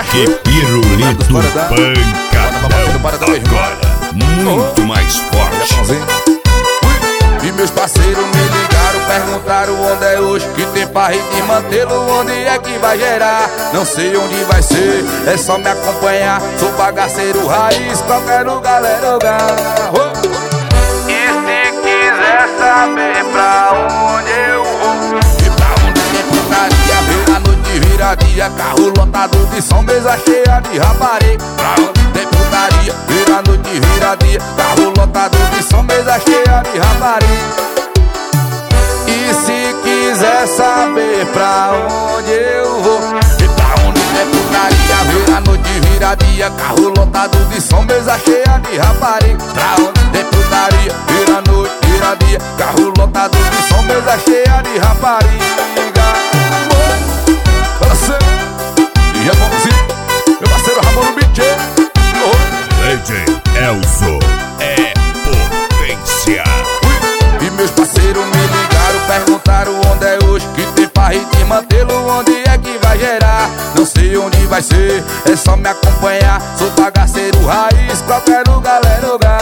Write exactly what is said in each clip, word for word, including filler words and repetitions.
Que pirulito pancadão. Agora, muito mais forte. E meus parceiros me ligaram, perguntaram onde é hoje, que tem pra rede mantê-lo, onde é que vai gerar. Não sei onde vai ser, é só me acompanhar. Sou bagaceiro raiz, qualquer lugar é lugar. E se quiser saber pra onde eu vou, e pra onde tem putaria, ver a noite vira dia, carro lotado de som, mesa cheia de rapariga. Pra onde tem putaria, ver a noite vira dia, carro lotado de som, mesa cheia de rapariga. E se quiser saber pra onde eu vou, e pra onde tem putaria, ver a noite vira dia, carro lotado de som, mesa cheia de rapariga. Pra onde tem putaria, ver a noite vira dia, carro lotado de som, mesa cheia de rapariga. Parceiro, e é bonzinho, meu parceiro Ramon no beat. Lady Elzo é potência. E meus parceiros me ligaram, perguntaram onde é hoje, que tem pra rede mantê-lo, onde é que vai gerar. Não sei onde vai ser, é só me acompanhar. Sou bagaceiro raiz, qualquer lugar é lugar.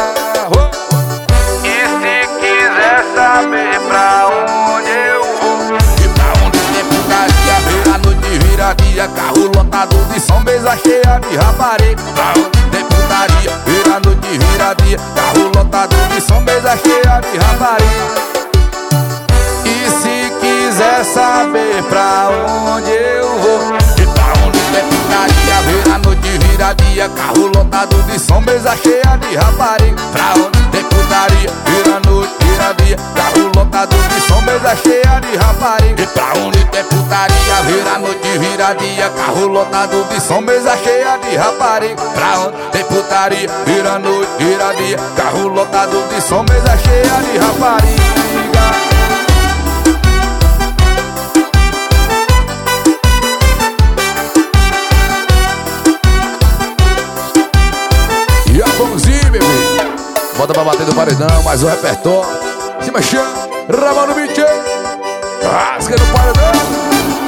E se quiser saber pra onde eu vou, e pra onde tem putaria, ver a noite vira dia, carro lotado de som, mesa cheia de rapariga. Pra onde tem putaria, ver a noite vira dia, carro lotado de som, mesa cheia de rapariga. E se quiser saber pra onde eu vou, e pra onde tem putaria, ver a noite vira dia, carro lotado de som, mesa cheia de rapariga. Pra onde tem putaria, ver a noite vira dia, carro lotado de som, mesa cheia de rapariga. E pra onde tem putaria, ver a noite vira dia, carro lotado de som, mesa cheia de rapariga. Pra onde tem putaria, ver a noite vira dia, carro lotado de som, mesa cheia de rapariga. E a bonzinho, bebê, bota pra bater do paredão, mais um repertório. Se mexer, Ramon no beat, rasga no paredão.